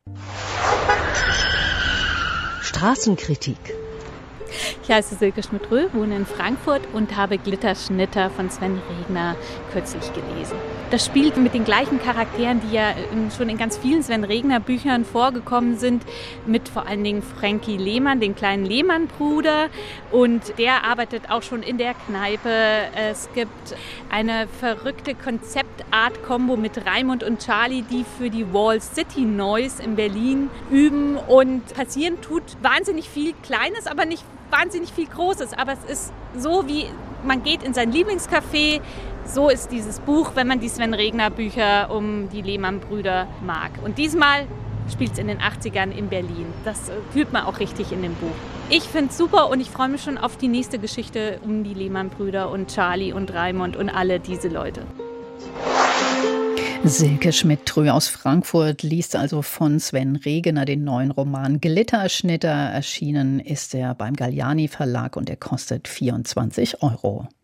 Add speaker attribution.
Speaker 1: Straßenkritik.
Speaker 2: Ich heiße Silke Schmidt-Röhl, wohne in Frankfurt und habe Glitterschnitter von Sven Regner kürzlich gelesen. Das spielt mit den gleichen Charakteren, die ja schon in ganz vielen Sven Regner Büchern vorgekommen sind, mit vor allen Dingen Frankie Lehmann, den kleinen Lehmann-Bruder. Und der arbeitet auch schon in der Kneipe. Es gibt eine verrückte Konzeptart-Kombo mit Raimund und Charlie, die für die Wall City Noise in Berlin üben. Und passieren tut wahnsinnig viel Kleines, aber nicht wahnsinnig viel Großes. Aber es ist so, wie man geht in sein Lieblingscafé. So ist dieses Buch, wenn man die Sven Regner Bücher um die Lehmann-Brüder mag. Und diesmal spielt es in den 80ern in Berlin. Das fühlt man auch richtig in dem Buch. Ich finde es super und ich freue mich schon auf die nächste Geschichte um die Lehmann-Brüder und Charlie und Raimund und alle diese Leute.
Speaker 3: Silke Schmidt-Röhl aus Frankfurt liest also von Sven Regner den neuen Roman Glitterschnitter. Erschienen ist er beim Galliani Verlag und er kostet 24 €.